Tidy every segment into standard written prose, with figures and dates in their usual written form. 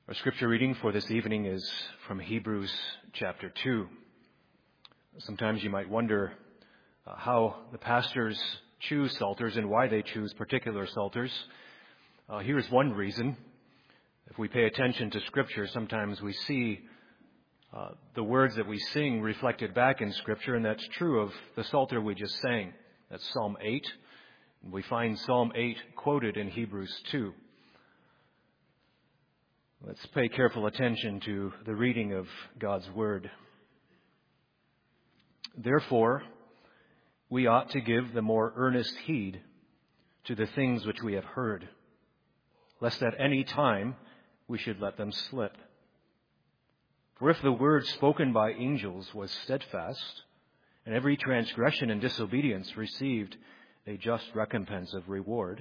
Our scripture reading for this evening is from Hebrews chapter 2. Sometimes you might wonder how the pastors choose psalters and why they choose particular psalters. Here's one reason. If we pay attention to scripture, sometimes we see the words that we sing reflected back in scripture, and that's true of the psalter we just sang. That's Psalm 8. And we find Psalm 8 quoted in Hebrews 2. Let's pay careful attention to the reading of God's Word. Therefore, we ought to give the more earnest heed to the things which we have heard, lest at any time we should let them slip. For if the word spoken by angels was steadfast, and every transgression and disobedience received a just recompense of reward,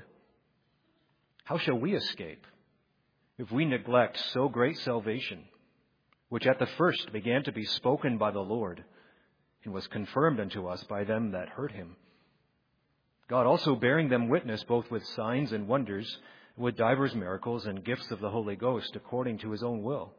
how shall we escape if we neglect so great salvation, which at the first began to be spoken by the Lord, and was confirmed unto us by them that heard him? God also bearing them witness both with signs and wonders, with divers miracles and gifts of the Holy Ghost, according to his own will.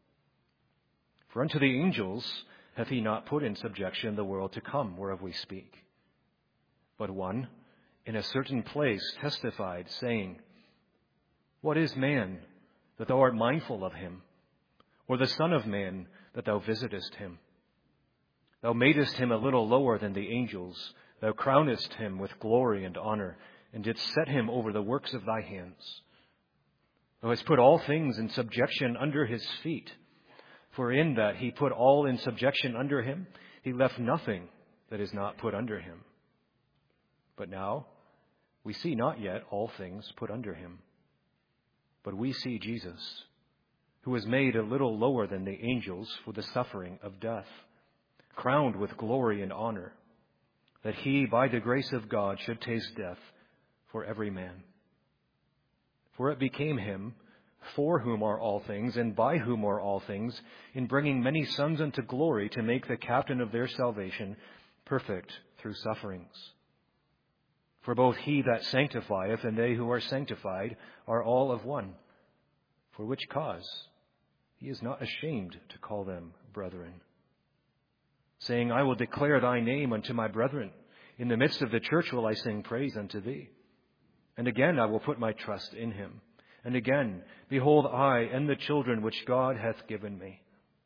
For unto the angels hath he not put in subjection the world to come, whereof we speak. But one in a certain place testified, saying, What is man, that thou art mindful of him? Or the Son of Man, that thou visitest him? Thou madest him a little lower than the angels. Thou crownedst him with glory and honor, and didst set him over the works of thy hands. Thou hast put all things in subjection under his feet. For in that he put all in subjection under him, he left nothing that is not put under him. But now we see not yet all things put under him. But we see Jesus, who was made a little lower than the angels for the suffering of death, crowned with glory and honor, that he, by the grace of God, should taste death for every man. For it became him, for whom are all things, and by whom are all things, in bringing many sons unto glory, to make the captain of their salvation perfect through sufferings. For both he that sanctifieth and they who are sanctified are all of one, for which cause he is not ashamed to call them brethren, saying, I will declare thy name unto my brethren. In the midst of the church will I sing praise unto thee. And again I will put my trust in him. And again, behold, I and the children which God hath given me.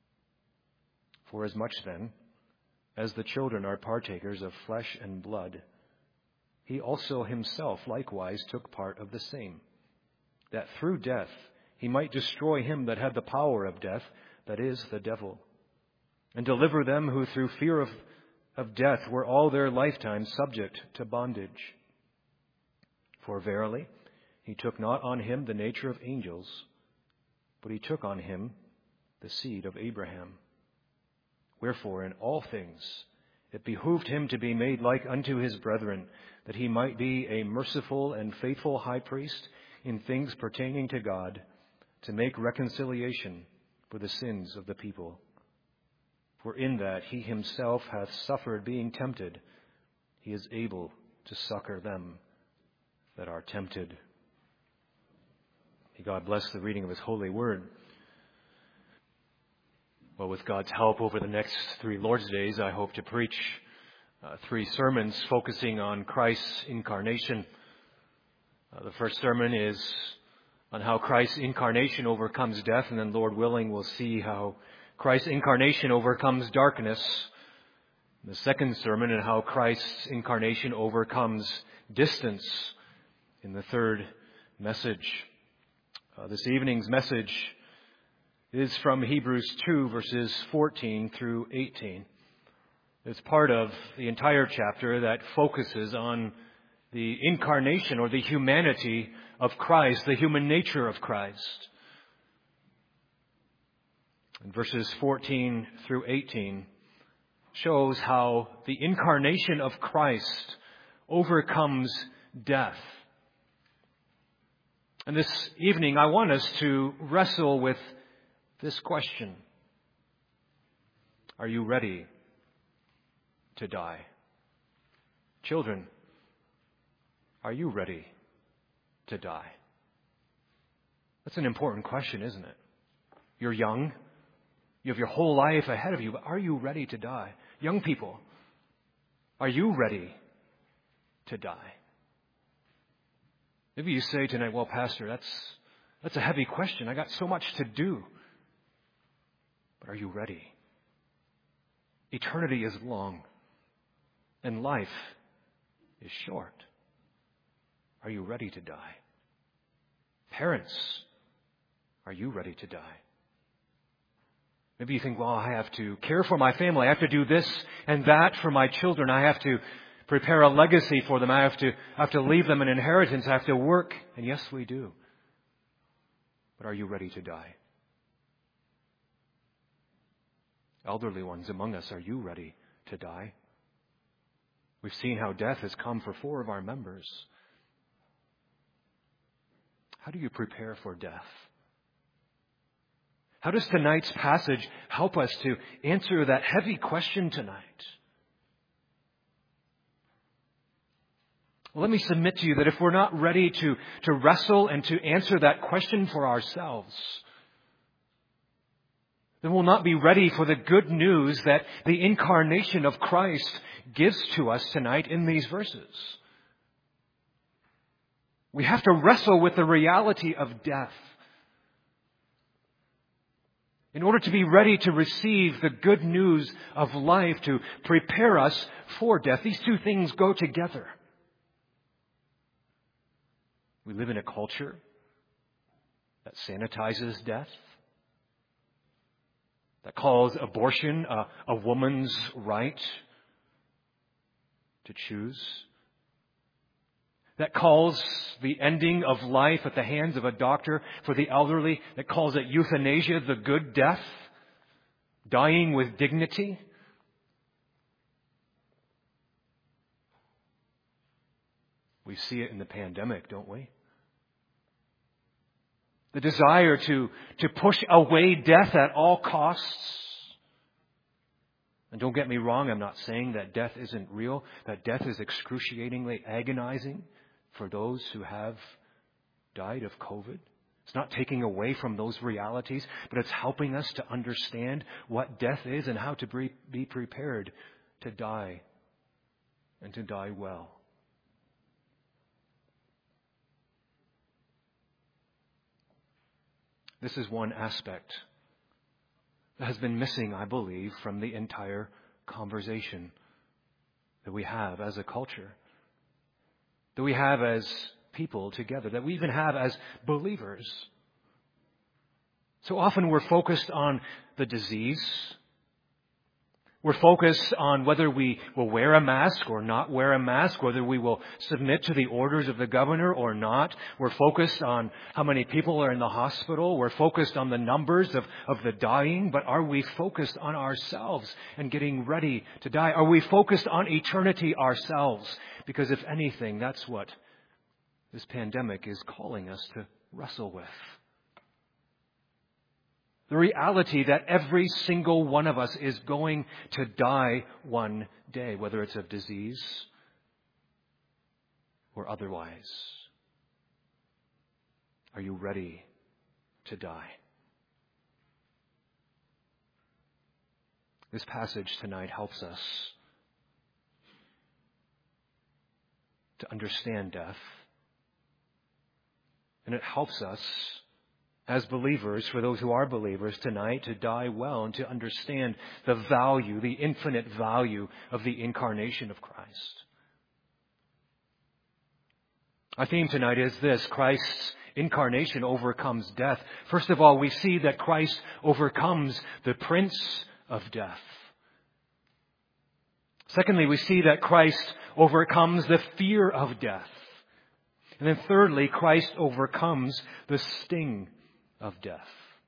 For as much then as the children are partakers of flesh and blood, he also himself likewise took part of the same, that through death he might destroy him that had the power of death, that is, the devil, and deliver them who through fear of death were all their lifetime subject to bondage. For verily, he took not on him the nature of angels, but he took on him the seed of Abraham. Wherefore, in all things it behooved him to be made like unto his brethren, that he might be a merciful and faithful high priest in things pertaining to God, to make reconciliation for the sins of the people. For in that he himself hath suffered being tempted, he is able to succor them that are tempted. May God bless the reading of his holy word. Well, with God's help, over the next 3 Lord's Days, I hope to preach 3 sermons focusing on Christ's incarnation. The first sermon is on how Christ's incarnation overcomes death, and then, Lord willing, we'll see how Christ's incarnation overcomes darkness. The second sermon on how Christ's incarnation overcomes distance in the third message. This evening's message is from Hebrews 2, verses 14 through 18. It's part of the entire chapter that focuses on the incarnation or the humanity of Christ, the human nature of Christ. And verses 14 through 18 shows how the incarnation of Christ overcomes death. And this evening I want us to wrestle with this question. Are you ready to die? Children, are you ready to die? That's an important question, isn't it? You're young. You have your whole life ahead of you, but are you ready to die? Young people, are you ready to die? Maybe you say tonight, well, Pastor, that's a heavy question. I got so much to do. But are you ready? Eternity is long, and life is short. Are you ready to die? Parents, are you ready to die? Maybe you think, well, I have to care for my family. I have to do this and that for my children. I have to prepare a legacy for them. I have to leave them an inheritance. I have to work. And yes, we do. But are you ready to die? Elderly ones among us, are you ready to die? We've seen how death has come for 4 of our members. How do you prepare for death? How does tonight's passage help us to answer that heavy question tonight? Well, let me submit to you that if we're not ready to wrestle and to answer that question for ourselves, then we'll not be ready for the good news that the incarnation of Christ gives to us tonight in these verses. We have to wrestle with the reality of death in order to be ready to receive the good news of life, to prepare us for death. These two things go together. We live in a culture that sanitizes death, that calls abortion a woman's right to choose, that calls the ending of life at the hands of a doctor for the elderly, that calls it euthanasia, the good death, dying with dignity. We see it in the pandemic, don't we? The desire to push away death at all costs. And don't get me wrong, I'm not saying that death isn't real, that death is excruciatingly agonizing for those who have died of COVID. It's not taking away from those realities, but it's helping us to understand what death is and how to be prepared to die and to die well. This is one aspect that has been missing, I believe, from the entire conversation that we have as a culture, that we have as people together, that we even have as believers. So often we're focused on the disease. We're focused on whether we will wear a mask or not wear a mask, whether we will submit to the orders of the governor or not. We're focused on how many people are in the hospital. We're focused on the numbers of the dying. But are we focused on ourselves and getting ready to die? Are we focused on eternity ourselves? Because if anything, that's what this pandemic is calling us to wrestle with. The reality that every single one of us is going to die one day, whether it's of disease or otherwise. Are you ready to die? This passage tonight helps us to understand death, and it helps us as believers, for those who are believers tonight, to die well and to understand the value, the infinite value of the incarnation of Christ. Our theme tonight is this: Christ's incarnation overcomes death. First of all, we see that Christ overcomes the prince of death. Secondly, we see that Christ overcomes the fear of death. And then thirdly, Christ overcomes the sting of death.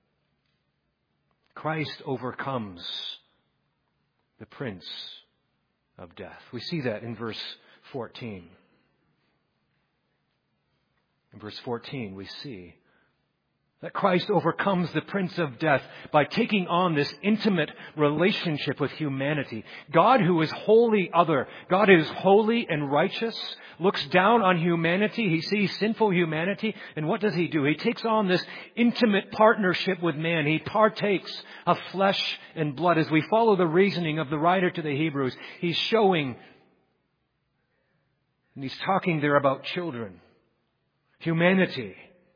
Christ overcomes the prince of death. We see that in verse 14. In verse 14, we see That Christ overcomes the prince of death by taking on this intimate relationship with humanity. God, who is wholly other, God is holy and righteous, looks down on humanity. He sees sinful humanity. And what does He do? He takes on this intimate partnership with man. He partakes of flesh and blood. As we follow the reasoning of the writer to the Hebrews, he's showing, and he's talking there about children, humanity.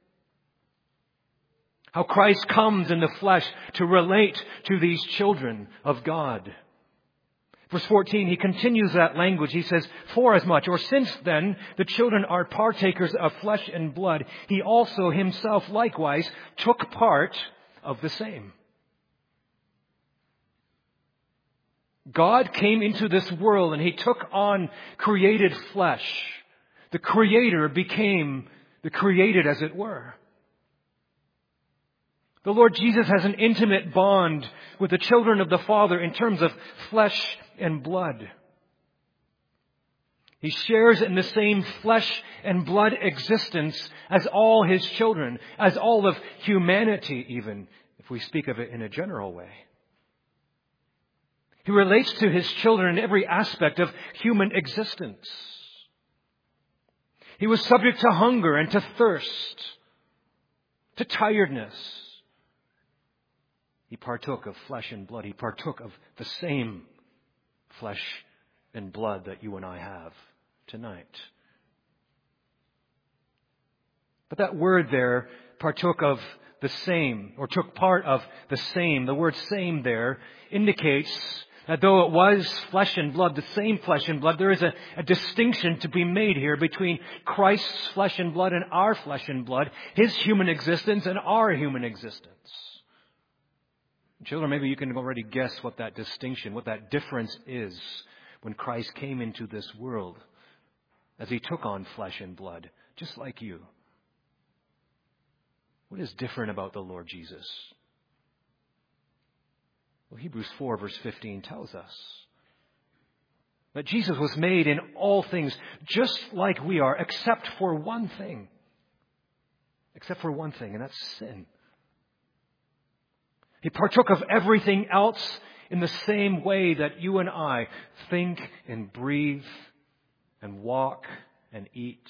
How Christ comes in the flesh to relate to these children of God. Verse 14, he continues that language. He says, "For as much, or since then, the children are partakers of flesh and blood, He also Himself likewise took part of the same." God came into this world and He took on created flesh. The Creator became the created, as it were. The Lord Jesus has an intimate bond with the children of the Father in terms of flesh and blood. He shares in the same flesh and blood existence as all His children, as all of humanity even, if we speak of it in a general way. He relates to His children in every aspect of human existence. He was subject to hunger and to thirst, to tiredness. He partook of flesh and blood. He partook of the same flesh and blood that you and I have tonight. But that word there, partook of the same, or took part of the same, the word same there indicates that though it was flesh and blood, the same flesh and blood, there is a distinction to be made here between Christ's flesh and blood and our flesh and blood, His human existence and our human existence. Children, maybe you can already guess what that distinction, what that difference is when Christ came into this world as He took on flesh and blood, just like you. What is different about the Lord Jesus? Well, Hebrews 4 verse 15 tells us that Jesus was made in all things just like we are, except for one thing. Except for one thing, and that's sin. He partook of everything else in the same way that you and I think and breathe and walk and eat.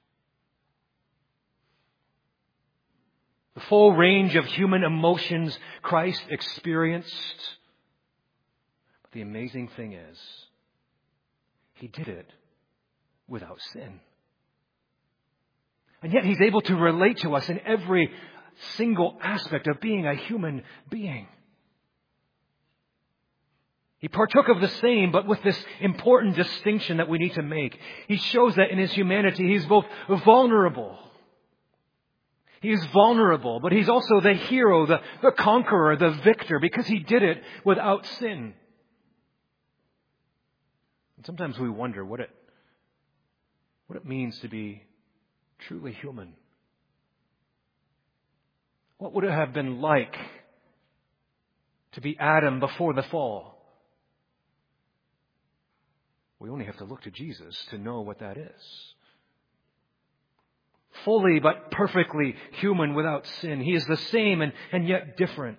The full range of human emotions Christ experienced. But the amazing thing is, He did it without sin. And yet He's able to relate to us in every single aspect of being a human being. He partook of the same, but with this important distinction that we need to make. He shows that in His humanity, He's both vulnerable. He is vulnerable, but He's also the hero, the conqueror, the victor, because He did it without sin. And sometimes we wonder what it means to be truly human. What would it have been like to be Adam before the fall? We only have to look to Jesus to know what that is. Fully but perfectly human without sin. He is the same and yet different.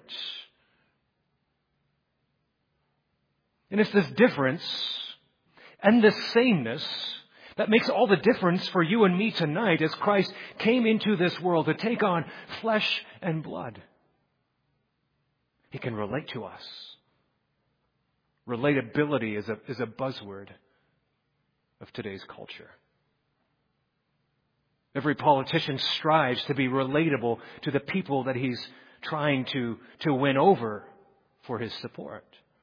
And it's this difference and this sameness that makes all the difference for you and me tonight as Christ came into this world to take on flesh and blood. He can relate to us. Relatability is a buzzword of today's culture. Every politician strives to be relatable to the people that he's trying to win over for his support.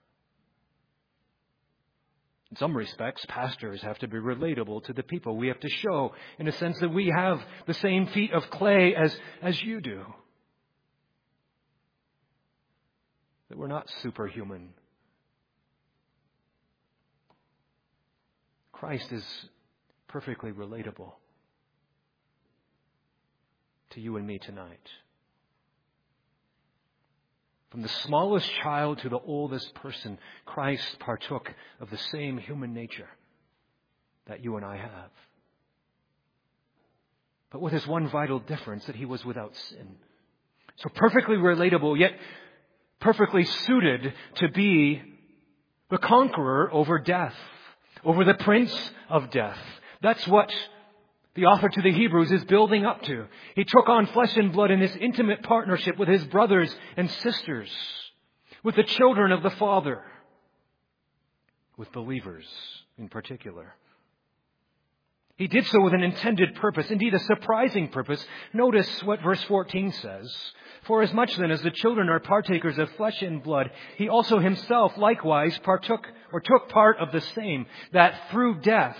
In some respects, pastors have to be relatable to the people. We have to show, in a sense, that we have the same feet of clay as you do. That we're not superhuman. Christ is perfectly relatable to you and me tonight. From the smallest child to the oldest person, Christ partook of the same human nature that you and I have. But with this one vital difference, that He was without sin. So perfectly relatable, yet perfectly suited to be the conqueror over death, over the prince of death. That's what the author to the Hebrews is building up to. He took on flesh and blood in this intimate partnership with his brothers and sisters, with the children of the Father, with believers in particular. He did so with an intended purpose, indeed a surprising purpose. Notice what verse 14 says. For as much then as the children are partakers of flesh and blood, he also himself likewise partook or took part of the same, that through death.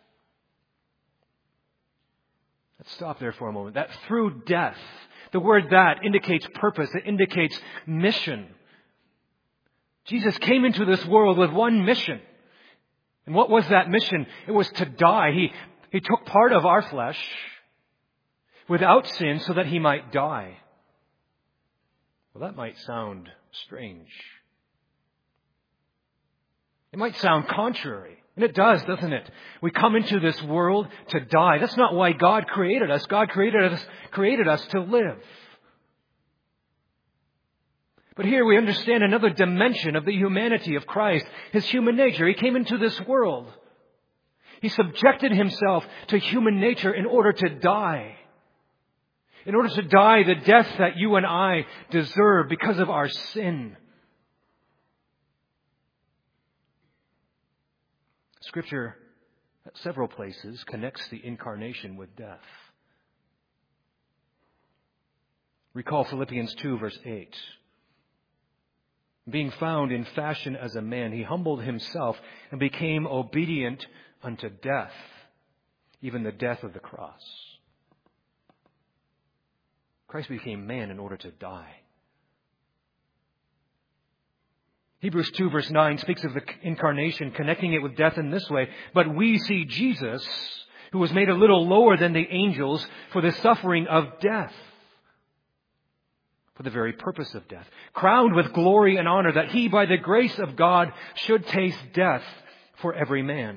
Let's stop there for a moment. That through death. The word that indicates purpose. It indicates mission. Jesus came into this world with one mission. And what was that mission? It was to die. He took part of our flesh without sin so that he might die. Well, that might sound strange. It might sound contrary. And it does, doesn't it? We come into this world to die. That's not why God created us. God created us to live. But here we understand another dimension of the humanity of Christ, his human nature. He came into this world. He subjected himself to human nature in order to die. In order to die the death that you and I deserve because of our sin. Scripture, at several places, connects the incarnation with death. Recall Philippians 2, verse 8. Being found in fashion as a man, he humbled himself and became obedient unto death, even the death of the cross. Christ became man in order to die. Hebrews 2 verse 9 speaks of the incarnation, connecting it with death in this way. But we see Jesus, who was made a little lower than the angels for the suffering of death, for the very purpose of death, crowned with glory and honor, that he, by the grace of God, should taste death for every man.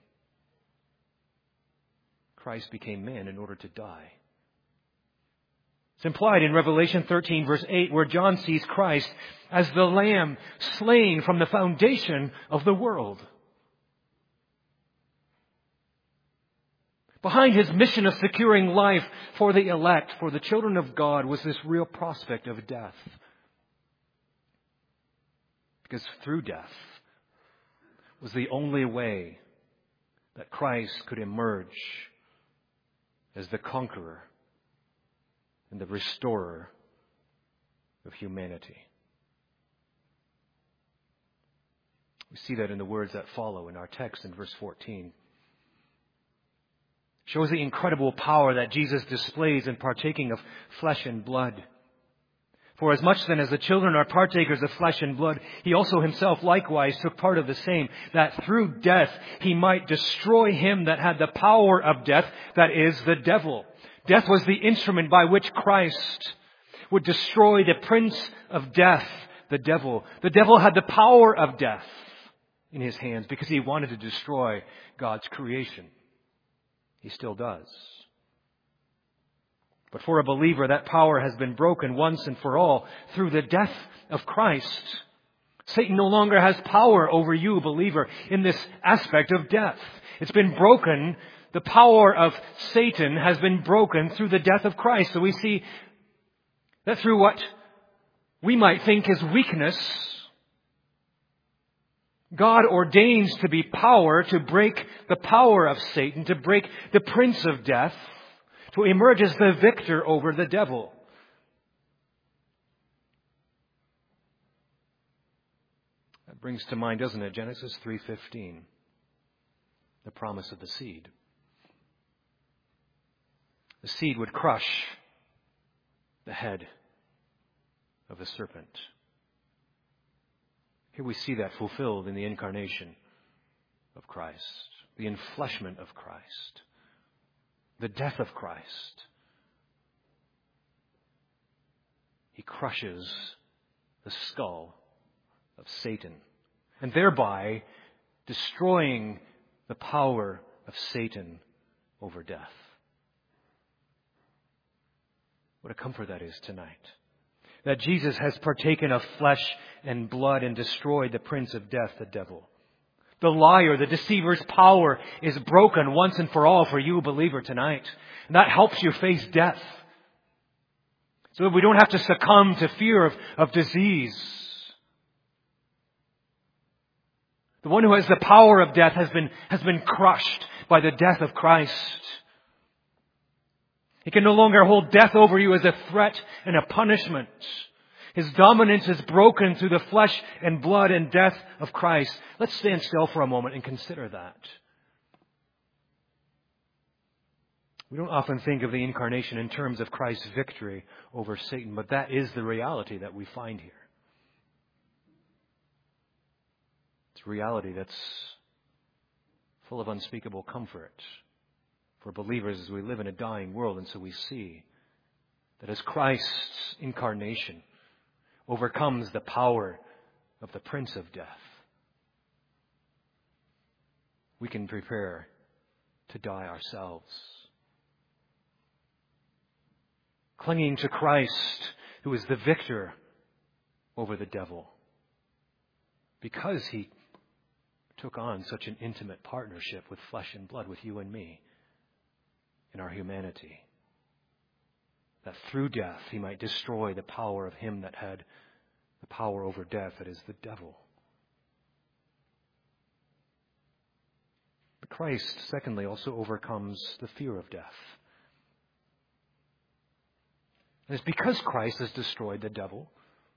Christ became man in order to die. It's implied in Revelation 13, verse 8, where John sees Christ as the Lamb slain from the foundation of the world. Behind his mission of securing life for the elect, for the children of God, was this real prospect of death. Because through death was the only way that Christ could emerge as the conqueror and the restorer of humanity. We see that in the words that follow in our text in verse 14. Shows the incredible power that Jesus displays in partaking of flesh and blood. For as much then as the children are partakers of flesh and blood, he also himself likewise took part of the same, that through death he might destroy him that had the power of death, that is, the devil. Death was the instrument by which Christ would destroy the prince of death, the devil. The devil had the power of death in his hands because he wanted to destroy God's creation. He still does. But for a believer, that power has been broken once and for all through the death of Christ. Satan no longer has power over you, believer, in this aspect of death. It's been broken. The power of Satan has been broken through the death of Christ. So we see that through what we might think is weakness, God ordains to be power to break the power of Satan, to break the prince of death, to emerge as the victor over the devil. That brings to mind, doesn't it, Genesis 3:15, the promise of the seed. The seed would crush the head of the serpent. Here we see that fulfilled in the incarnation of Christ, the enfleshment of Christ, the death of Christ. He crushes the skull of Satan, and thereby destroying the power of Satan over death. What a comfort that is tonight. that Jesus has partaken of flesh and blood and destroyed the prince of death, the devil. The liar, the deceiver's power is broken once and for all for you, believer, tonight. And that helps you face death. So that we don't have to succumb to fear of disease. The one who has the power of death has been crushed by the death of Christ. He can no longer hold death over you as a threat and a punishment. His dominance is broken through the flesh and blood and death of Christ. Let's stand still for a moment and consider that. We don't often think of the incarnation in terms of Christ's victory over Satan, but that is the reality that we find here. It's a reality that's full of unspeakable comfort for believers as we live in a dying world. And so we see that as Christ's incarnation overcomes the power of the prince of death, we can prepare to die ourselves. Clinging to Christ, who is the victor over the devil, because He took on such an intimate partnership with flesh and blood, with you and me, in our humanity, that through death He might destroy the power of him that had the power over death, that is the devil. But Christ, secondly, also overcomes the fear of death. And it's because Christ has destroyed the devil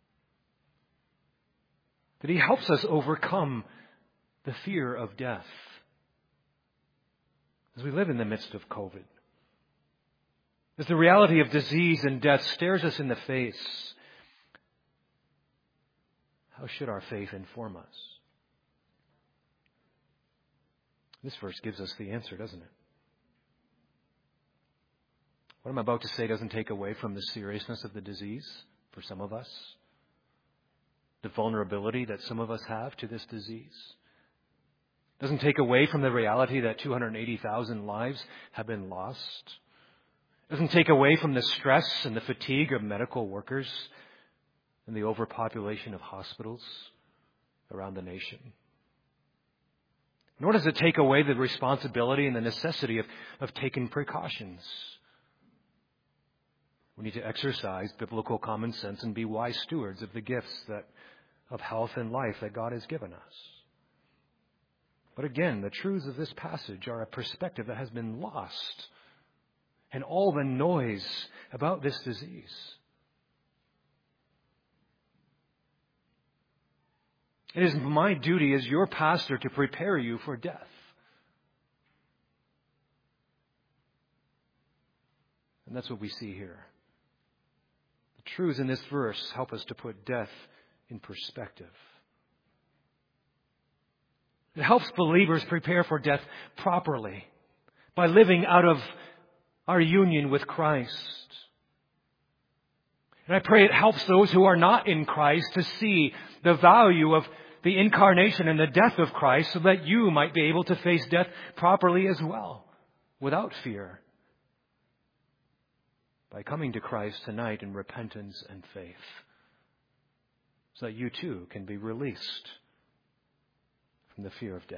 that He helps us overcome the fear of death. As we live in the midst of COVID, as the reality of disease and death stares us in the face, how should our faith inform us? This verse gives us the answer, doesn't it? What I'm about to say doesn't take away from the seriousness of the disease for some of us, the vulnerability that some of us have to this disease. Doesn't take away from the reality that 280,000 lives have been lost. Doesn't take away from the stress and the fatigue of medical workers and the overpopulation of hospitals around the nation. Nor does it take away the responsibility and the necessity of taking precautions. We need to exercise biblical common sense and be wise stewards of the gifts of health and life that God has given us. But again, the truths of this passage are a perspective that has been lost in all the noise about this disease. It is my duty as your pastor to prepare you for death. And that's what we see here. The truths in this verse help us to put death in perspective. It helps believers prepare for death properly by living out of our union with Christ. And I pray it helps those who are not in Christ to see the value of the incarnation and the death of Christ so that you might be able to face death properly as well, without fear, by coming to Christ tonight in repentance and faith, so that you too can be released from the fear of death.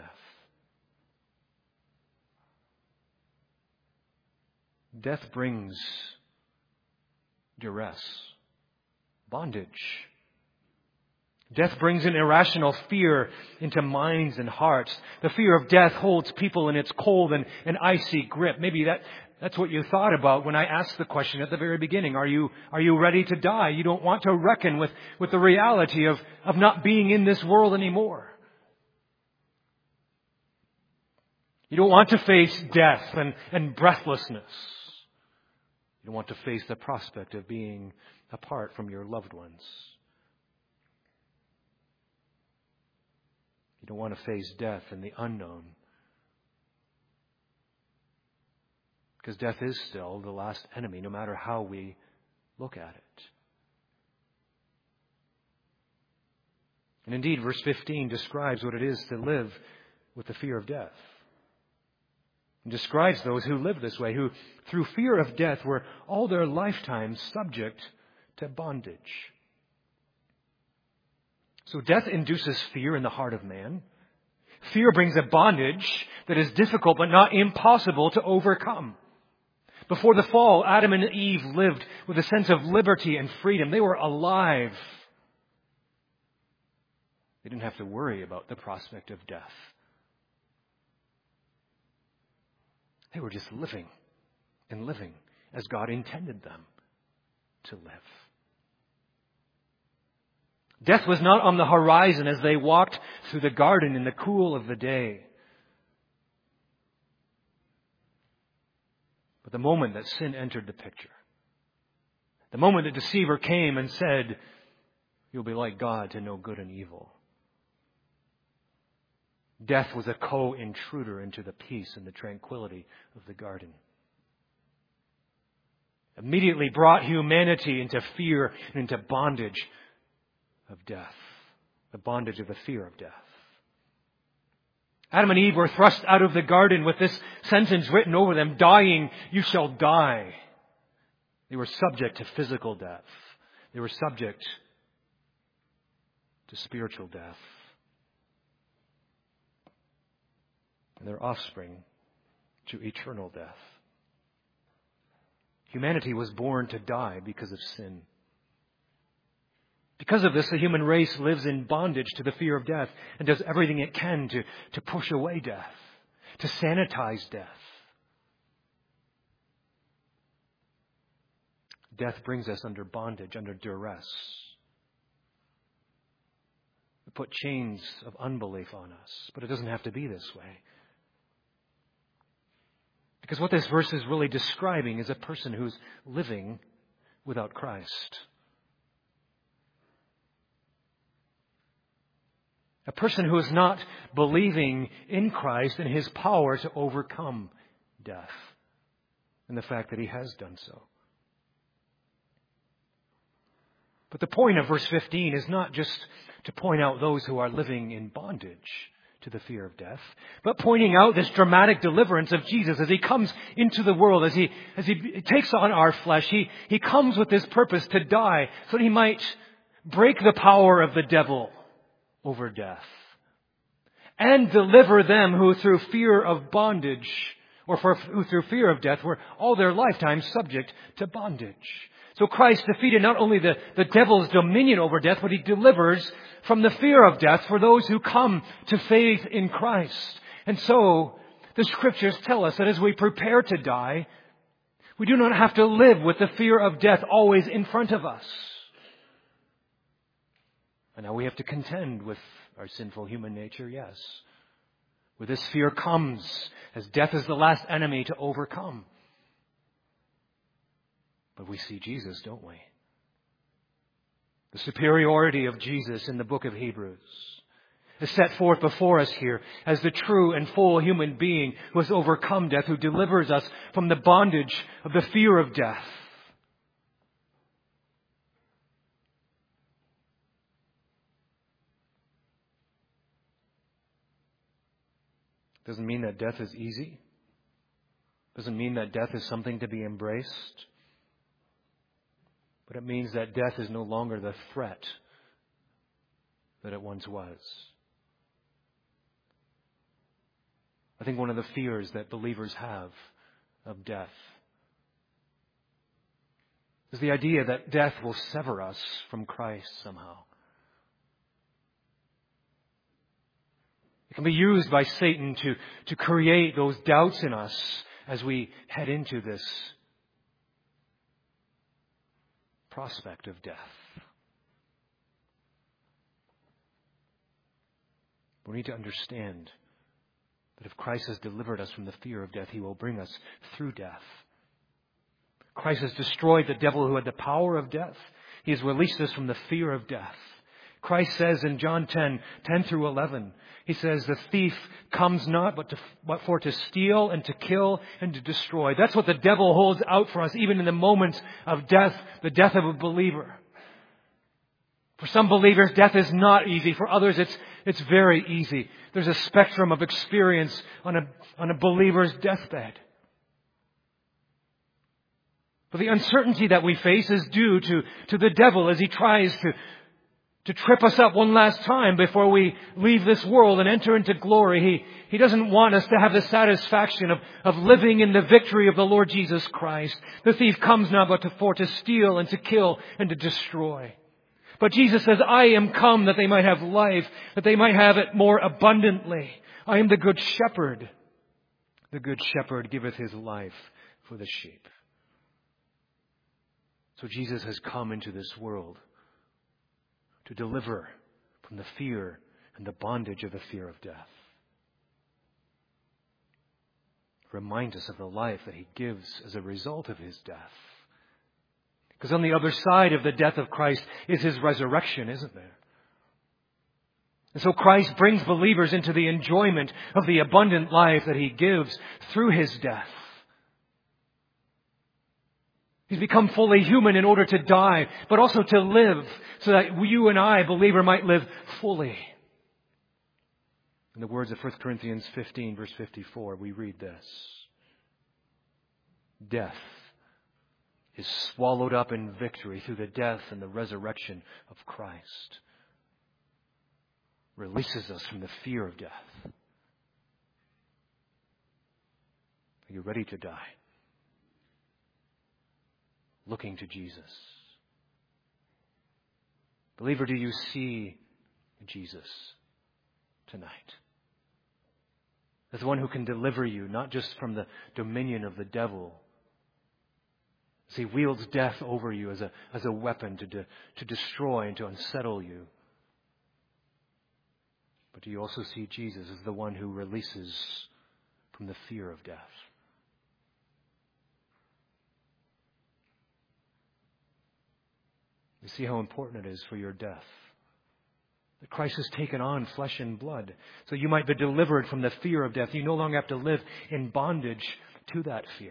Death brings duress, bondage. Death brings an irrational fear into minds and hearts. The fear of death holds people in its cold and icy grip. Maybe that's what you thought about when I asked the question at the very beginning. Are you ready to die? You don't want to reckon with the reality of not being in this world anymore. You don't want to face death and breathlessness. You don't want to face the prospect of being apart from your loved ones. You don't want to face death and the unknown. Because death is still the last enemy, no matter how we look at it. And indeed, verse 15 describes what it is to live with the fear of death. It describes those who live this way, who through fear of death were all their lifetime subject to bondage. So death induces fear in the heart of man. Fear brings a bondage that is difficult but not impossible to overcome. Before the fall, Adam and Eve lived with a sense of liberty and freedom. They were alive. They didn't have to worry about the prospect of death. They were just living and living as God intended them to live. Death was not on the horizon as they walked through the garden in the cool of the day. But the moment that sin entered the picture, the moment the deceiver came and said, "You'll be like God to know good and evil," death was a co-intruder into the peace and the tranquility of the garden. Immediately brought humanity into fear and into bondage of death. The bondage of the fear of death. Adam and Eve were thrust out of the garden with this sentence written over them, "Dying, you shall die." They were subject to physical death. They were subject to spiritual death. And their offspring to eternal death. Humanity was born to die because of sin. Because of this, the human race lives in bondage to the fear of death and does everything it can to push away death, to sanitize death. Death brings us under bondage, under duress. We put chains of unbelief on us, but it doesn't have to be this way. Because what this verse is really describing is a person who's living without Christ. A person who is not believing in Christ and His power to overcome death and the fact that He has done so. But the point of verse 15 is not just to point out those who are living in bondage to the fear of death, but pointing out this dramatic deliverance of Jesus as He comes into the world, as He takes on our flesh. He comes with this purpose to die so that He might break the power of the devil over death and deliver them who through fear of bondage who through fear of death were all their lifetime subject to bondage. So Christ defeated not only the devil's dominion over death, but He delivers from the fear of death for those who come to faith in Christ. And so the Scriptures tell us that as we prepare to die, we do not have to live with the fear of death always in front of us. And now we have to contend with our sinful human nature, yes. With this fear comes, as death is the last enemy to overcome. But we see Jesus, don't we? The superiority of Jesus in the book of Hebrews is set forth before us here as the true and full human being who has overcome death, who delivers us from the bondage of the fear of death. Doesn't mean that death is easy. Doesn't mean that death is something to be embraced. But it means that death is no longer the threat that it once was. I think one of the fears that believers have of death is the idea that death will sever us from Christ somehow. It can be used by Satan to create those doubts in us as we head into this prospect of death. We need to understand that if Christ has delivered us from the fear of death, He will bring us through death. Christ has destroyed the devil who had the power of death. He has released us from the fear of death. Christ says in John 10 through 11, He says, "The thief comes not but for to steal and to kill and to destroy." That's what the devil holds out for us, even in the moment of death, the death of a believer. For some believers, death is not easy. For others, it's very easy. There's a spectrum of experience on a believer's deathbed. But the uncertainty that we face is due to the devil as he tries to trip us up one last time before we leave this world and enter into glory. He doesn't want us to have the satisfaction of living in the victory of the Lord Jesus Christ. The thief comes not but to steal and to kill and to destroy. But Jesus says, I am come that they might have life, that they might have it more abundantly. I am the good shepherd. The good shepherd giveth his life for the sheep. So Jesus has come into this world to deliver from the fear and the bondage of the fear of death. Remind us of the life that He gives as a result of His death. Because on the other side of the death of Christ is His resurrection, isn't there? And so Christ brings believers into the enjoyment of the abundant life that He gives through His death. He's become fully human in order to die, but also to live, so that you and I, believer, might live fully. In the words of 1 Corinthians 15, verse 54, we read this. Death is swallowed up in victory through the death and the resurrection of Christ. Releases us from the fear of death. Are you ready to die? Looking to Jesus. Believer, do you see Jesus tonight? As the one who can deliver you, not just from the dominion of the devil, as he wields death over you as a weapon to destroy and to unsettle you. But do you also see Jesus as the one who releases from the fear of death? You see how important it is for your death. That Christ has taken on flesh and blood so you might be delivered from the fear of death. You no longer have to live in bondage to that fear.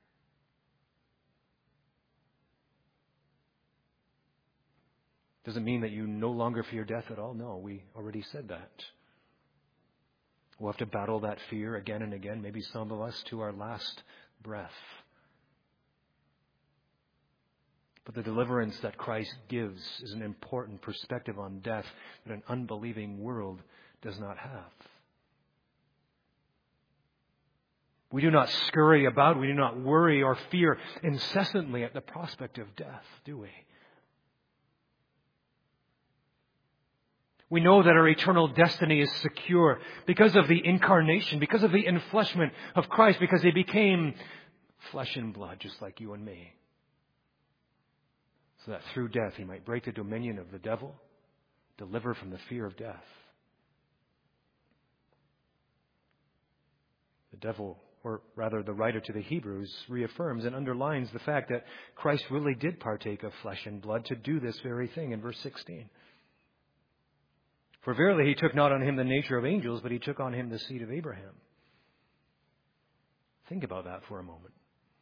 Doesn't mean that you no longer fear death at all. No, we already said that. We'll have to battle that fear again and again, maybe some of us to our last breath. But the deliverance that Christ gives is an important perspective on death that an unbelieving world does not have. We do not scurry about, we do not worry or fear incessantly at the prospect of death, do we? We know that our eternal destiny is secure because of the incarnation, because of the enfleshment of Christ, because He became flesh and blood just like you and me. So that through death He might break the dominion of the devil, deliver from the fear of death. The devil, or rather the writer to the Hebrews, reaffirms and underlines the fact that Christ really did partake of flesh and blood to do this very thing in verse 16. For verily He took not on Him the nature of angels, but He took on Him the seed of Abraham. Think about that for a moment.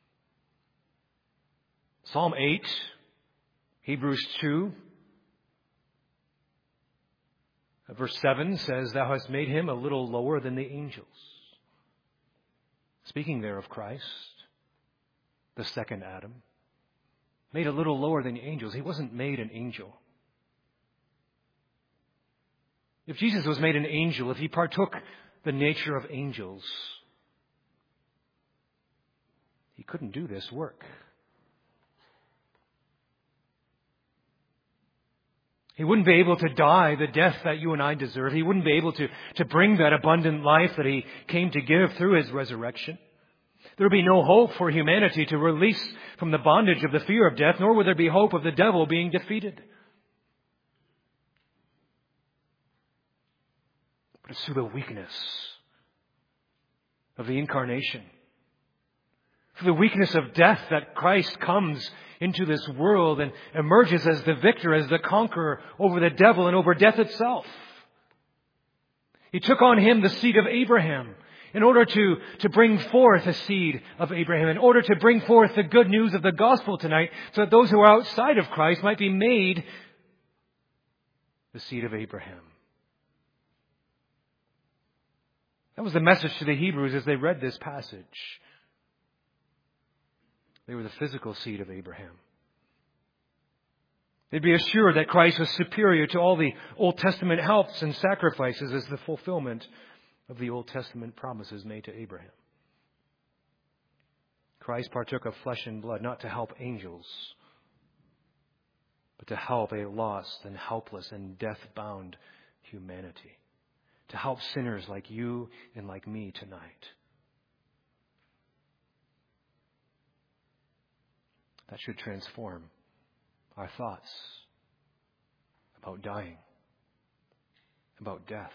Psalm 8, Hebrews 2, verse 7 says, Thou hast made Him a little lower than the angels. Speaking there of Christ, the second Adam, made a little lower than the angels. He wasn't made an angel. If Jesus was made an angel, if He partook the nature of angels, He couldn't do this work. He wouldn't be able to die the death that you and I deserve. He wouldn't be able to bring that abundant life that He came to give through His resurrection. There would be no hope for humanity to release from the bondage of the fear of death, nor would there be hope of the devil being defeated. But it's through the weakness of the incarnation, through the weakness of death, that Christ comes into this world and emerges as the victor, as the conqueror over the devil and over death itself. He took on Him the seed of Abraham in order to bring forth a seed of Abraham, in order to bring forth the good news of the gospel tonight, so that those who are outside of Christ might be made the seed of Abraham. That was the message to the Hebrews as they read this passage. They were the physical seed of Abraham. They'd be assured that Christ was superior to all the Old Testament helps and sacrifices as the fulfillment of the Old Testament promises made to Abraham. Christ partook of flesh and blood not to help angels, but to help a lost and helpless and death-bound humanity. To help sinners like you and like me tonight. That should transform our thoughts about dying, about death.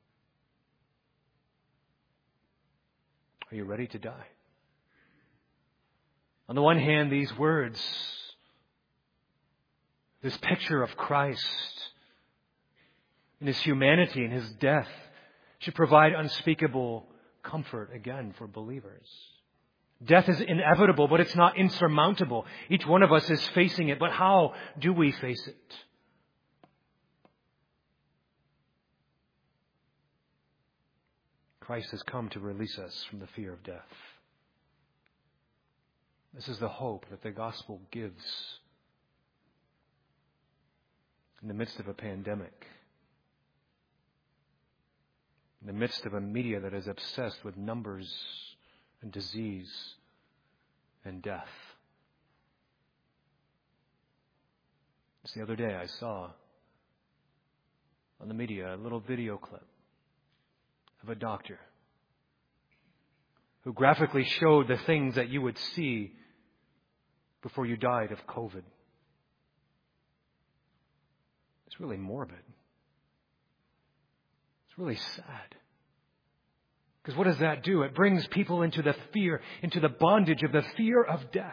Are you ready to die? On the one hand, these words, this picture of Christ in His humanity and His death should provide unspeakable comfort again for believers. Death is inevitable, but it's not insurmountable. Each one of us is facing it, but how do we face it? Christ has come to release us from the fear of death. This is the hope that the gospel gives in the midst of a pandemic, in the midst of a media that is obsessed with numbers and disease and death. Just the other day I saw on the media a little video clip of a doctor who graphically showed the things that you would see before you died of COVID. It's really morbid. It's really sad. Because what does that do? It brings people into the fear, into the bondage of the fear of death.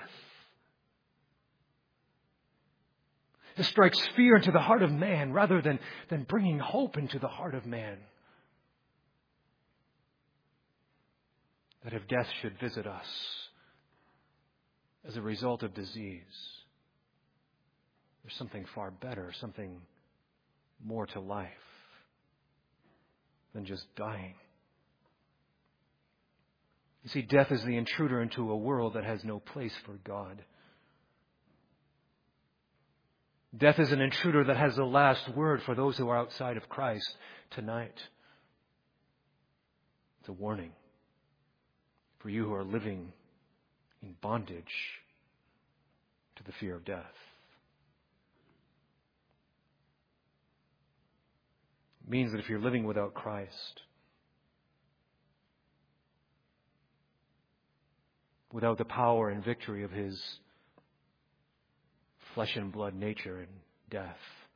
It strikes fear into the heart of man rather than bringing hope into the heart of man. That if death should visit us as a result of disease, there's something far better, something more to life than just dying. You see, death is the intruder into a world that has no place for God. Death is an intruder that has the last word for those who are outside of Christ tonight. It's a warning for you who are living in bondage to the fear of death. It means that if you're living without Christ, without the power and victory of His flesh and blood nature and death,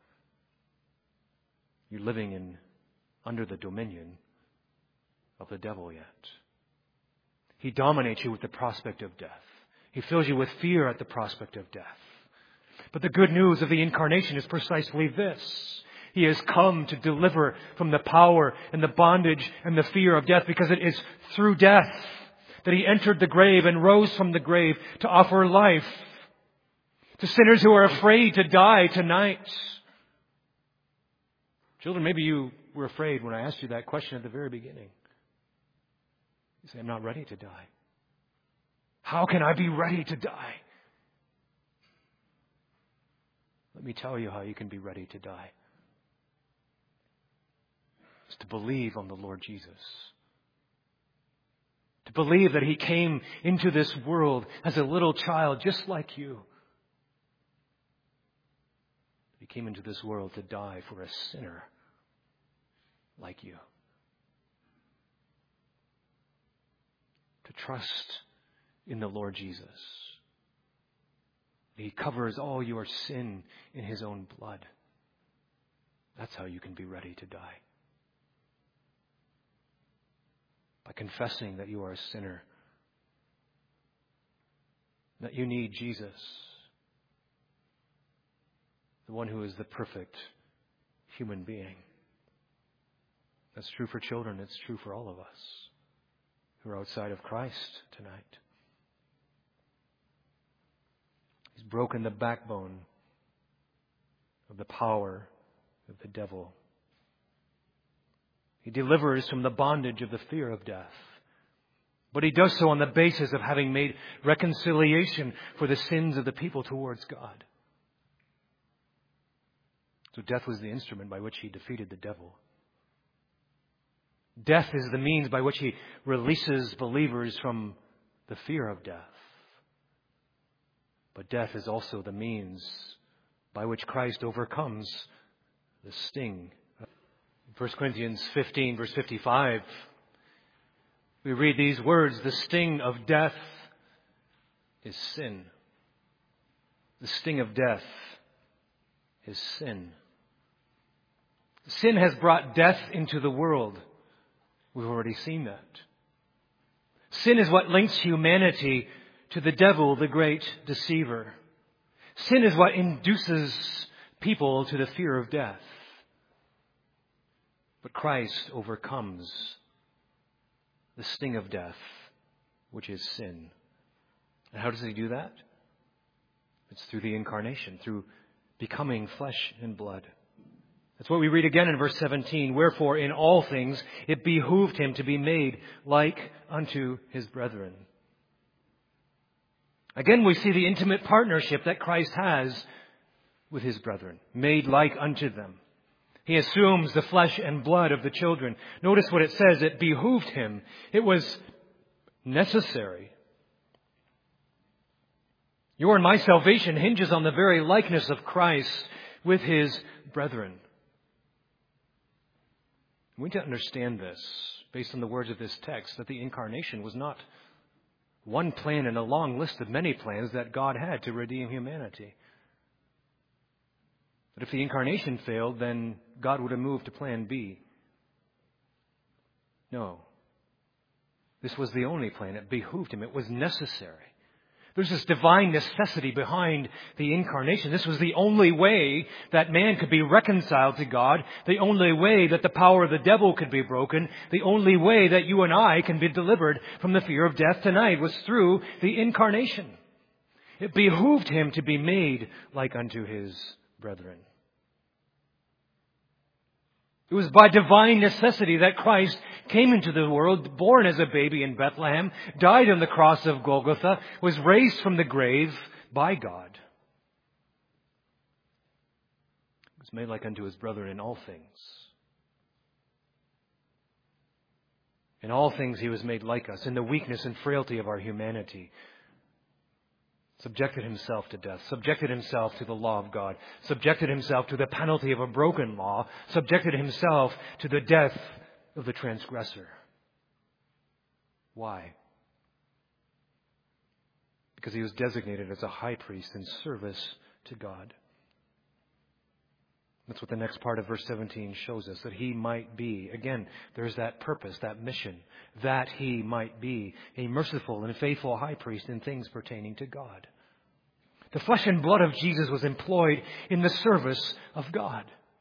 you're living under the dominion of the devil yet. He dominates you with the prospect of death. He fills you with fear at the prospect of death. But the good news of the incarnation is precisely this. He has come to deliver from the power and the bondage and the fear of death, because it is through death that He entered the grave and rose from the grave to offer life to sinners who are afraid to die tonight. Children, maybe you were afraid when I asked you that question at the very beginning. You say, I'm not ready to die. How can I be ready to die? Let me tell you how you can be ready to die. It's to believe on the Lord Jesus. To believe that He came into this world as a little child just like you. He came into this world to die for a sinner like you. To trust in the Lord Jesus. He covers all your sin in His own blood. That's how you can be ready to die. By confessing that you are a sinner. That you need Jesus. The one who is the perfect human being. That's true for children. It's true for all of us who are outside of Christ tonight. He's broken the backbone of the power of the devil. He delivers from the bondage of the fear of death. But He does so on the basis of having made reconciliation for the sins of the people towards God. So death was the instrument by which he defeated the devil. Death is the means by which he releases believers from the fear of death. But death is also the means by which Christ overcomes the sting. 1 Corinthians 15, verse 55, we read these words, "The sting of death is sin." The sting of death is sin. Sin has brought death into the world. We've already seen that. Sin is what links humanity to the devil, the great deceiver. Sin is what induces people to the fear of death. But Christ overcomes the sting of death, which is sin. And how does he do that? It's through the incarnation, through becoming flesh and blood. That's what we read again in verse 17. "Wherefore in all things it behooved him to be made like unto his brethren." Again, we see the intimate partnership that Christ has with his brethren, made like unto them. He assumes the flesh and blood of the children. Notice what it says, it behooved him. It was necessary. Your and my salvation hinges on the very likeness of Christ with his brethren. We need to understand this based on the words of this text, that the incarnation was not one plan in a long list of many plans that God had to redeem humanity. But if the incarnation failed, then God would have moved to plan B. No. This was the only plan. It behooved him. It was necessary. There's this divine necessity behind the incarnation. This was the only way that man could be reconciled to God, the only way that the power of the devil could be broken, the only way that you and I can be delivered from the fear of death tonight was through the incarnation. It behooved him to be made like unto his brethren. It was by divine necessity that Christ came into the world, born as a baby in Bethlehem, died on the cross of Golgotha, was raised from the grave by God. He was made like unto his brethren in all things. In all things he was made like us, in the weakness and frailty of our humanity. Subjected himself to death, subjected himself to the law of God, subjected himself to the penalty of a broken law, subjected himself to the death of the transgressor. Why? Because he was designated as a high priest in service to God. That's what the next part of verse 17 shows us, that he might be. Again, there's that purpose, that mission, that he might be a merciful and faithful high priest in things pertaining to God. The flesh and blood of Jesus was employed in the service of God.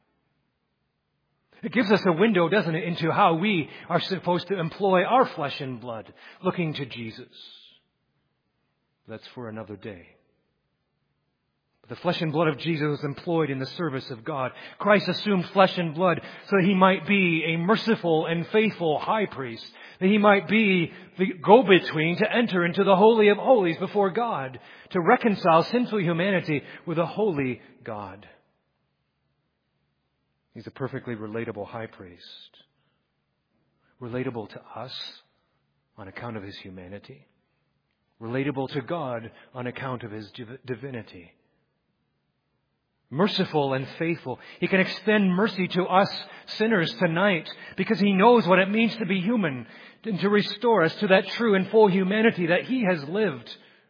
It gives us a window, doesn't it, into how we are supposed to employ our flesh and blood, looking to Jesus. That's for another day. The flesh and blood of Jesus was employed in the service of God. Christ assumed flesh and blood so that he might be a merciful and faithful high priest, that he might be the go-between to enter into the Holy of Holies before God, to reconcile sinful humanity with a holy God. He's a perfectly relatable high priest. Relatable to us on account of his humanity. Relatable to God on account of his divinity. Merciful and faithful. He can extend mercy to us sinners tonight because he knows what it means to be human and to restore us to that true and full humanity that he has lived,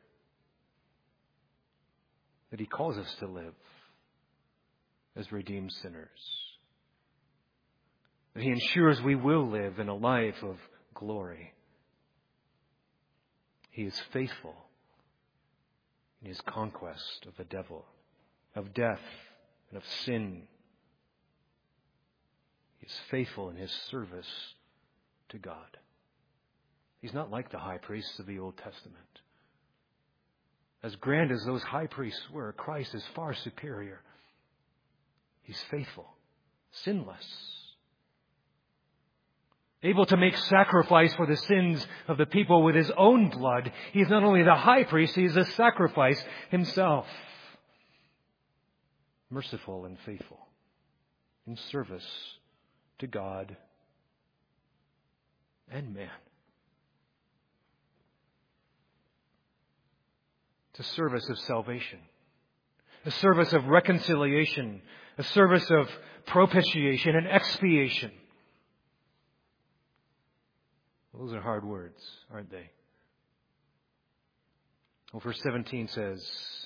that he calls us to live as redeemed sinners. That he ensures we will live in a life of glory. He is faithful in his conquest of the devil, of death, and of sin. He is faithful in his service to God. He's not like the high priests of the Old Testament. As grand as those high priests were, Christ is far superior. He's faithful, sinless, able to make sacrifice for the sins of the people with his own blood. He is not only the high priest, he is a sacrifice himself. Merciful and faithful. in service to God and man. It's a service of salvation, a service of reconciliation, a service of propitiation and expiation. Those are hard words, aren't they? Well, verse 17 says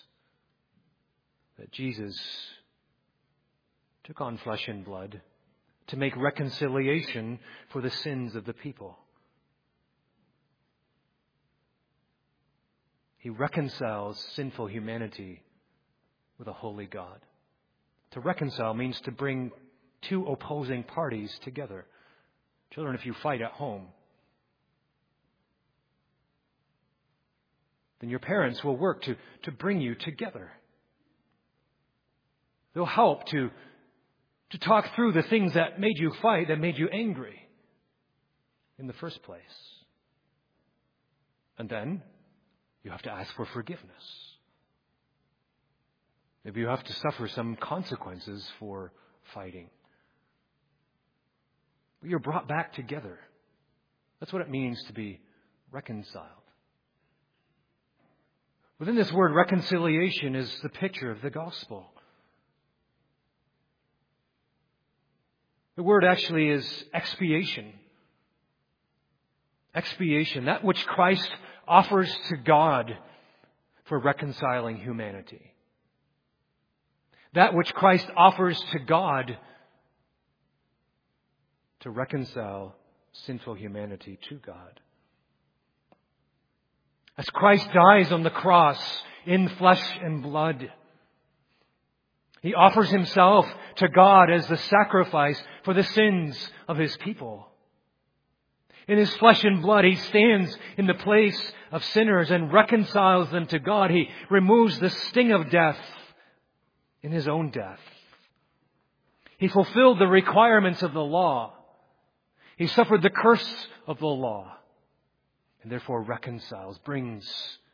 that Jesus took on flesh and blood to make reconciliation for the sins of the people. He reconciles sinful humanity with a holy God. To reconcile means to bring two opposing parties together. Children, if you fight at home, then your parents will work to bring you together. They'll help to talk through the things that made you fight, that made you angry in the first place. And then you have to ask for forgiveness. Maybe you have to suffer some consequences for fighting. But you're brought back together. That's what it means to be reconciled. Within this word, reconciliation is the picture of the gospel. The word actually is expiation. Expiation, that which Christ offers to God for reconciling humanity. That which Christ offers to God to reconcile sinful humanity to God. As Christ dies on the cross in flesh and blood, He offers Himself to God as the sacrifice for the sins of His people. In His flesh and blood, He stands in the place of sinners and reconciles them to God. He removes the sting of death in His own death. He fulfilled the requirements of the law. He suffered the curse of the law and therefore reconciles, brings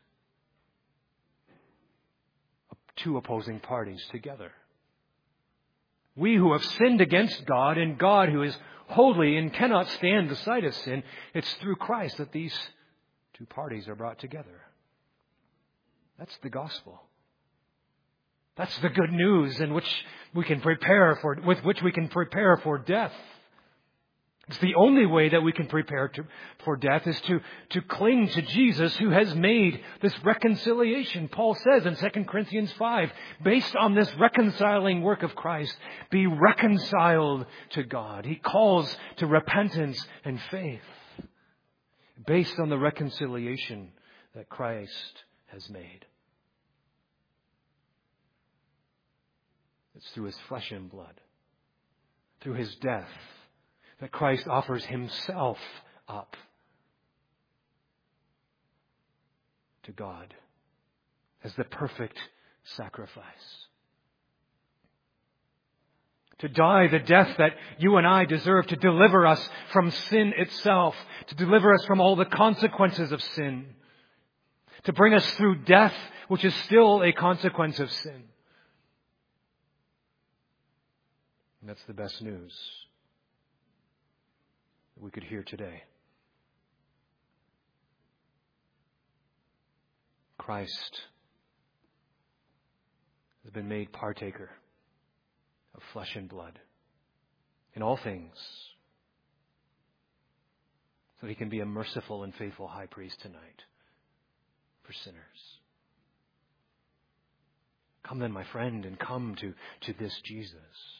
two opposing parties together. We who have sinned against God and God who is holy and cannot stand the sight of sin, it's through Christ that these two parties are brought together. That's the gospel. That's the good news in which we can prepare for, with which we can prepare for death. It's the only way that we can prepare for death is to cling to Jesus who has made this reconciliation. Paul says in 2 Corinthians 5, based on this reconciling work of Christ, be reconciled to God. He calls to repentance and faith based on the reconciliation that Christ has made. It's through His flesh and blood, through His death, that Christ offers Himself up to God as the perfect sacrifice. To die the death that you and I deserve, to deliver us from sin itself, to deliver us from all the consequences of sin, to bring us through death, which is still a consequence of sin. And that's the best news that we could hear today. Christ has been made partaker of flesh and blood in all things, so that He can be a merciful and faithful high priest tonight for sinners. Come then, my friend, and come to this Jesus,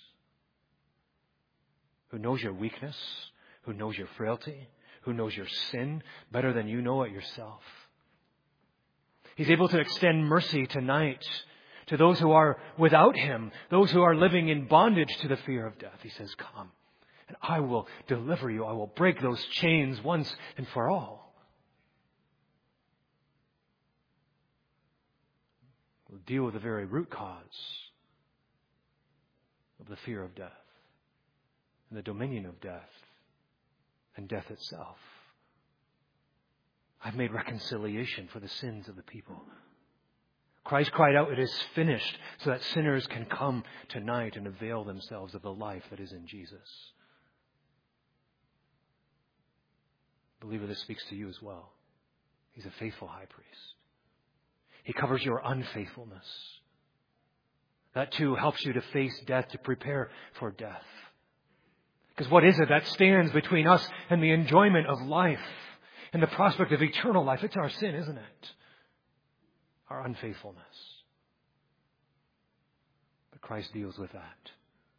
who knows your weakness, who knows your frailty, who knows your sin better than you know it yourself. He's able to extend mercy tonight to those who are without Him, those who are living in bondage to the fear of death. He says, come, and I will deliver you. I will break those chains once and for all. We'll deal with the very root cause of the fear of death and the dominion of death and death itself. I've made reconciliation for the sins of the people. Christ cried out, "It is finished," so that sinners can come tonight and avail themselves of the life that is in Jesus. Believer, this speaks to you as well. He's a faithful high priest. He covers your unfaithfulness. That too helps you to face death, to prepare for death. Because what is it that stands between us and the enjoyment of life and the prospect of eternal life? It's our sin, isn't it? Our unfaithfulness. But Christ deals with that.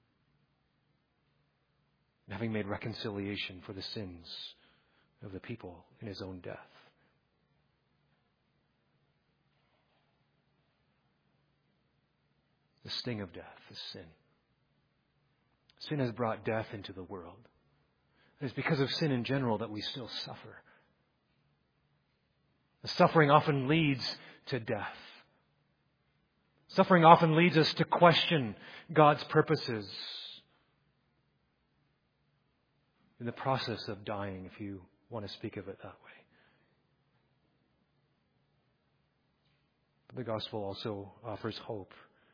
And having made reconciliation for the sins of the people in His own death. The sting of death is sin. Sin has brought death into the world. It's because of sin in general that we still suffer. The suffering often leads to death. Suffering often leads us to question God's purposes. In the process of dying, if you want to speak of it that way. But the gospel also offers hope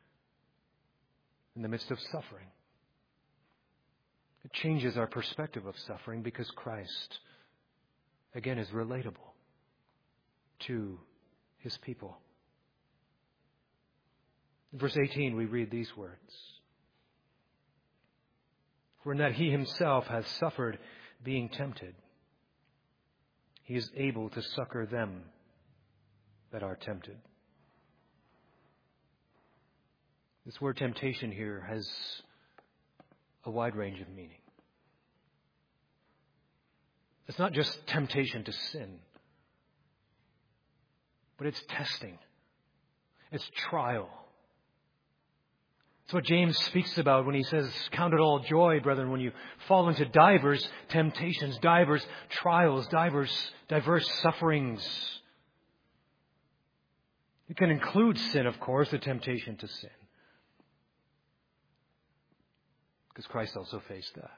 in the midst of suffering. It changes our perspective of suffering because Christ, again, is relatable to His people. In verse 18, we read these words. For in that He Himself has suffered being tempted, He is able to succor them that are tempted. This word temptation here has a wide range of meaning. It's not just temptation to sin, but it's testing. It's trial. It's what James speaks about when he says, "Count it all joy, brethren, when you fall into divers temptations, divers trials, diverse sufferings." It can include sin, of course, the temptation to sin. Because Christ also faced that.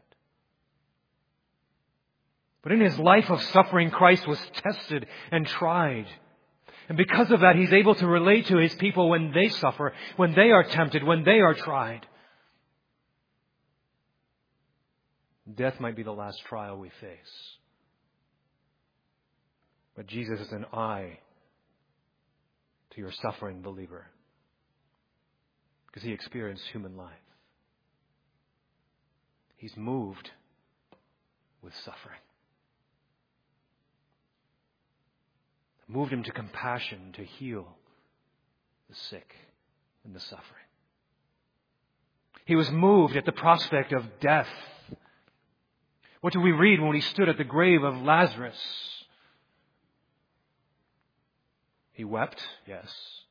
But in His life of suffering, Christ was tested and tried. And because of that, He's able to relate to His people when they suffer, when they are tempted, when they are tried. Death might be the last trial we face. But Jesus is an eye to your suffering, believer. Because He experienced human life. He's moved with suffering. It moved Him to compassion to heal the sick and the suffering. He was moved at the prospect of death. What do we read when He stood at the grave of Lazarus? He wept, yes,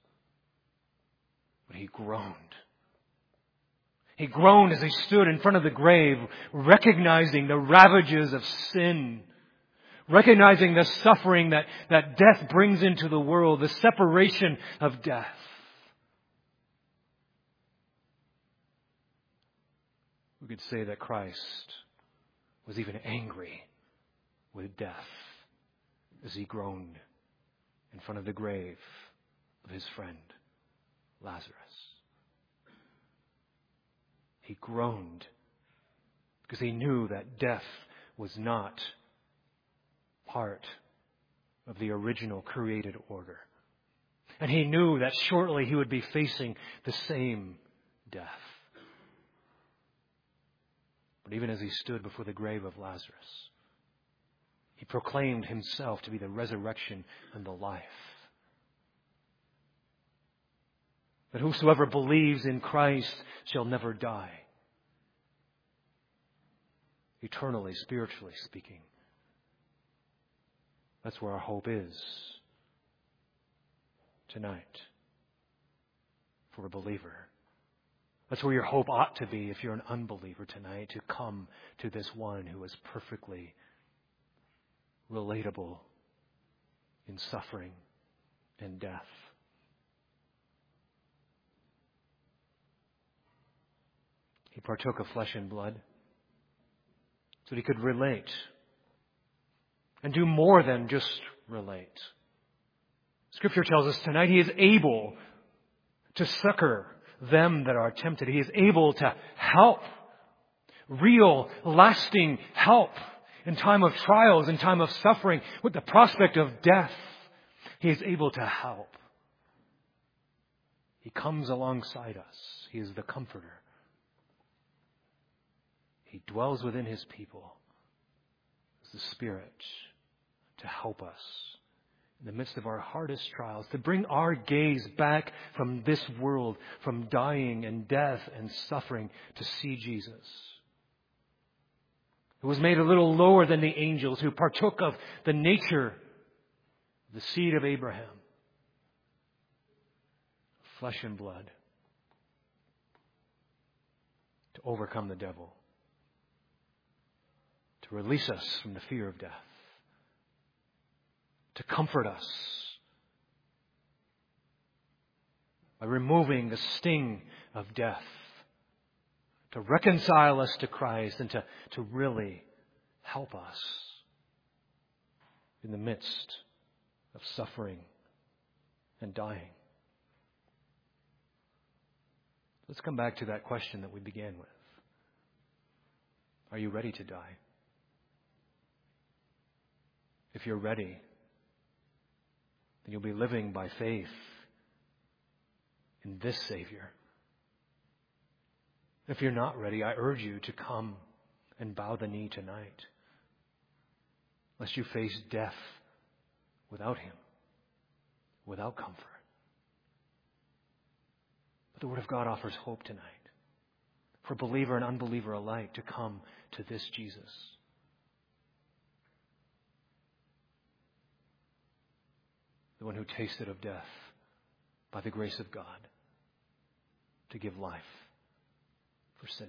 but He groaned. He groaned as He stood in front of the grave, recognizing the ravages of sin, recognizing the suffering that death brings into the world, the separation of death. We could say that Christ was even angry with death as He groaned in front of the grave of His friend Lazarus. He groaned because He knew that death was not part of the original created order. And He knew that shortly He would be facing the same death. But even as He stood before the grave of Lazarus, He proclaimed Himself to be the resurrection and the life. That whosoever believes in Christ shall never die. Eternally, spiritually speaking. That's where our hope is tonight for a believer. That's where your hope ought to be if you're an unbeliever tonight, to come to this one who is perfectly relatable in suffering and death. He partook of flesh and blood so that He could relate and do more than just relate. Scripture tells us tonight He is able to succor them that are tempted. He is able to help, real, lasting help in time of trials, in time of suffering, with the prospect of death. He is able to help. He comes alongside us. He is the comforter. He dwells within His people as the Spirit to help us in the midst of our hardest trials, to bring our gaze back from this world, from dying and death and suffering, to see Jesus, who was made a little lower than the angels, who partook of the nature, the seed of Abraham, flesh and blood, to overcome the devil, to release us from the fear of death, to comfort us by removing the sting of death, to reconcile us to Christ, and to really help us in the midst of suffering and dying. Let's come back to that question that we began with. Are you ready to die? If you're ready, then you'll be living by faith in this Savior. If you're not ready, I urge you to come and bow the knee tonight, lest you face death without Him, without comfort. But the Word of God offers hope tonight for believer and unbeliever alike to come to this Jesus. The one who tasted of death by the grace of God to give life for sinners.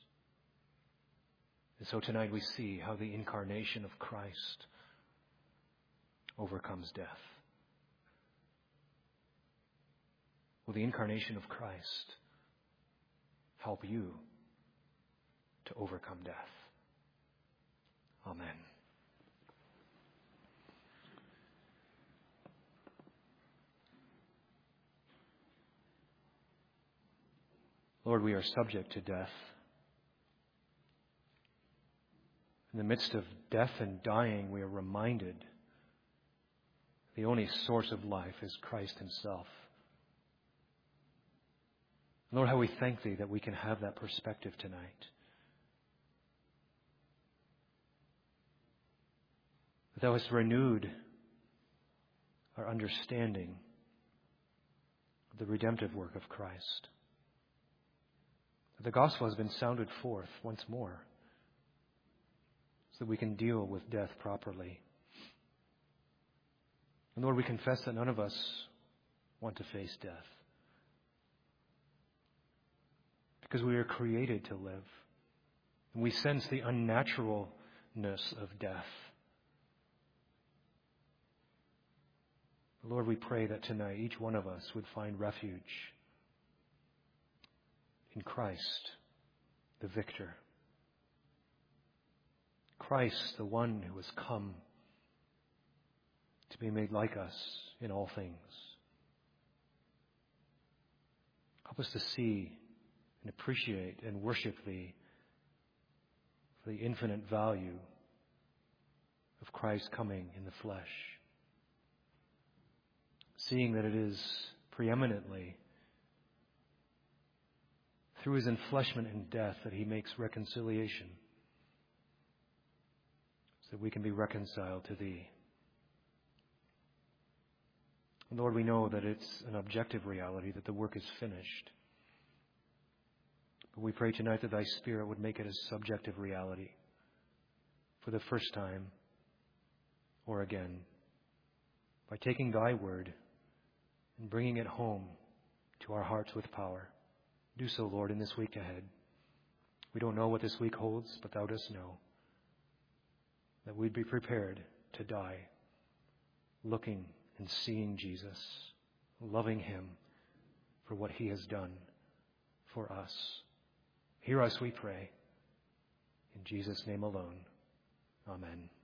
And so tonight we see how the incarnation of Christ overcomes death. Will the incarnation of Christ help you to overcome death? Amen. Lord, we are subject to death. In the midst of death and dying, we are reminded the only source of life is Christ Himself. Lord, how we thank Thee that we can have that perspective tonight. That Thou hast renewed our understanding of the redemptive work of Christ. That the gospel has been sounded forth once more so that we can deal with death properly. And Lord, we confess that none of us want to face death, because we are created to live. And we sense the unnaturalness of death. Lord, we pray that tonight each one of us would find refuge in Christ, the victor. Christ, the one who has come to be made like us in all things. Help us to see and appreciate and worship Thee for the infinite value of Christ coming in the flesh. Seeing that it is preeminently through His enfleshment and death that He makes reconciliation, so that we can be reconciled to Thee. And Lord, we know that it's an objective reality, that the work is finished. But we pray tonight that Thy Spirit would make it a subjective reality for the first time or again, by taking Thy word and bringing it home to our hearts with power. Do so, Lord, in this week ahead. We don't know what this week holds, but Thou dost know. That we'd be prepared to die, looking and seeing Jesus, loving Him for what He has done for us. Hear us, we pray. In Jesus' name alone. Amen.